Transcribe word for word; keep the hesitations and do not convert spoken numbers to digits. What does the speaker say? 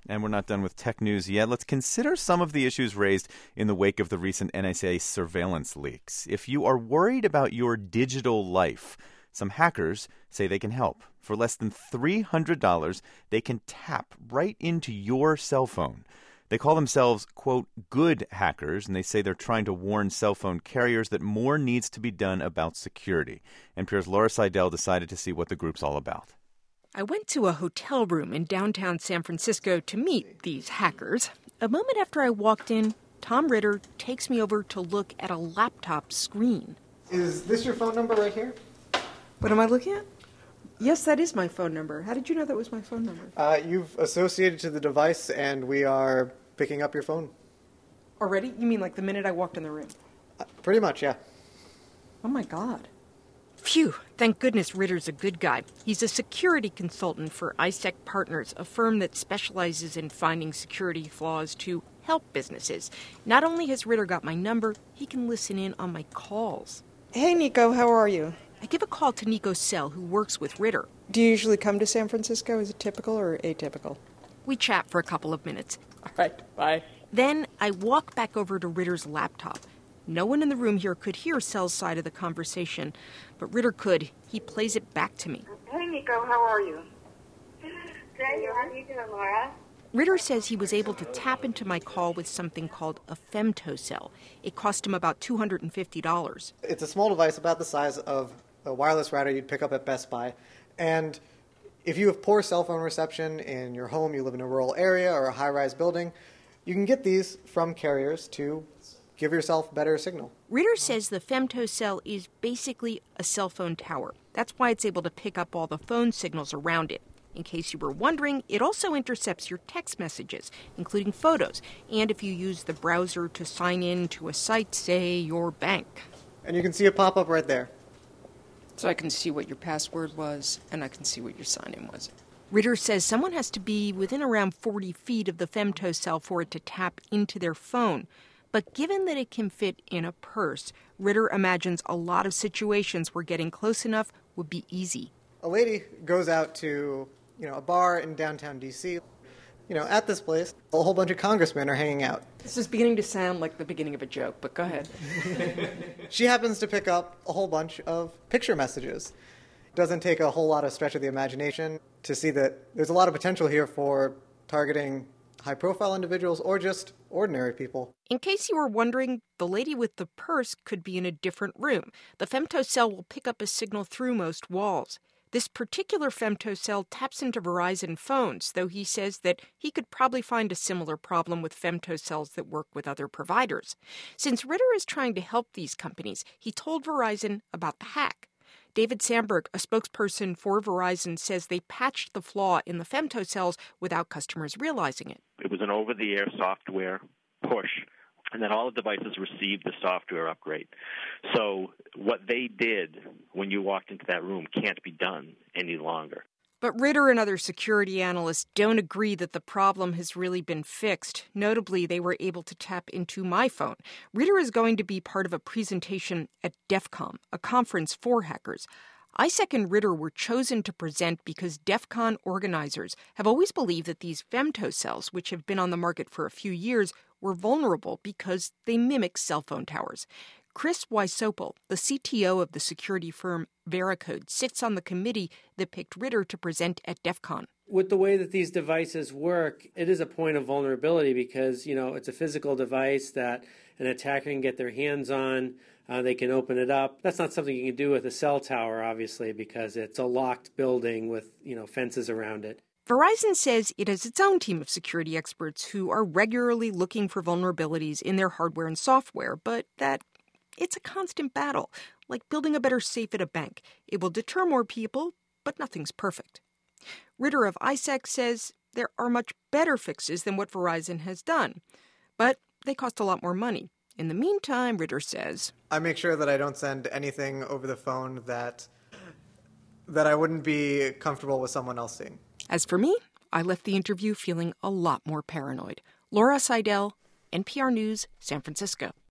And we're not done with tech news yet. Let's consider some of the issues raised in the wake of the recent N S A surveillance leaks. If you are worried about your digital life, some hackers say they can help. For less than three hundred dollars, they can tap right into your cell phone. They call themselves, quote, good hackers, and they say they're trying to warn cell phone carriers that more needs to be done about security. N P R's Laura Seidel decided to see what the group's all about. I went to a hotel room in downtown San Francisco to meet these hackers. A moment after I walked in, Tom Ritter takes me over to look at a laptop screen. Is this your phone number right here? What am I looking at? Yes, that is my phone number. How did you know that was my phone number? Uh, you've associated to the device, and we are picking up your phone. Already? You mean like the minute I walked in the room? Uh, pretty much, yeah. Oh, my God. Phew, thank goodness Ritter's a good guy. He's a security consultant for ISEC Partners, a firm that specializes in finding security flaws to help businesses. Not only has Ritter got my number, he can listen in on my calls. Hey, Nico, how are you? I give a call to Nico Sell, who works with Ritter. Do you usually come to San Francisco? Is it typical or atypical? We chat for a couple of minutes. All right, bye. Then I walk back over to Ritter's laptop. No one in the room here could hear Sell's side of the conversation, but Ritter could. He plays it back to me. Hey, Nico, how are you? Good. How are you doing, Laura? Ritter says he was able to tap into my call with something called a femtocell. It cost him about two hundred fifty dollars. It's a small device about the size of a wireless router you'd pick up at Best Buy. And if you have poor cell phone reception in your home, you live in a rural area or a high-rise building, you can get these from carriers to give yourself better signal. Ritter says the femtocell is basically a cell phone tower. That's why it's able to pick up all the phone signals around it. In case you were wondering, it also intercepts your text messages, including photos, and if you use the browser to sign in to a site, say your bank. And you can see it pop up right there. So I can see what your password was, and I can see what your sign-in was. Ritter says someone has to be within around forty feet of the femtocell for it to tap into their phone. But given that it can fit in a purse, Ritter imagines a lot of situations where getting close enough would be easy. A lady goes out to, you know, a bar in downtown D C. You know, at this place, a whole bunch of congressmen are hanging out. This is beginning to sound like the beginning of a joke, but go ahead. She happens to pick up a whole bunch of picture messages. It doesn't take a whole lot of stretch of the imagination to see that there's a lot of potential here for targeting high-profile individuals or just ordinary people. In case you were wondering, the lady with the purse could be in a different room. The femtocell will pick up a signal through most walls. This particular femtocell taps into Verizon phones, though he says that he could probably find a similar problem with femtocells that work with other providers. Since Ritter is trying to help these companies, he told Verizon about the hack. David Sandberg, a spokesperson for Verizon, says they patched the flaw in the femtocells without customers realizing it. It was an over-the-air software push, and then all the devices received the software upgrade. So what they did when you walked into that room can't be done any longer. But Ritter and other security analysts don't agree that the problem has really been fixed. Notably, they were able to tap into my phone. Ritter is going to be part of a presentation at DEF CON, a conference for hackers. ISEC and Ritter were chosen to present because DEF CON organizers have always believed that these femtocells, which have been on the market for a few years, were vulnerable because they mimic cell phone towers. Chris Wysopal, the C T O of the security firm Veracode, sits on the committee that picked Ritter to present at DEF CON. With the way that these devices work, it is a point of vulnerability because, you know, it's a physical device that an attacker can get their hands on. Uh, they can open it up. That's not something you can do with a cell tower, obviously, because it's a locked building with, you know, fences around it. Verizon says it has its own team of security experts who are regularly looking for vulnerabilities in their hardware and software, but that it's a constant battle, like building a better safe at a bank. It will deter more people, but nothing's perfect. Ritter of ISEC says there are much better fixes than what Verizon has done, but they cost a lot more money. In the meantime, Ritter says, I make sure that I don't send anything over the phone that that I wouldn't be comfortable with someone else seeing. As for me, I left the interview feeling a lot more paranoid. Laura Seidel, N P R News, San Francisco.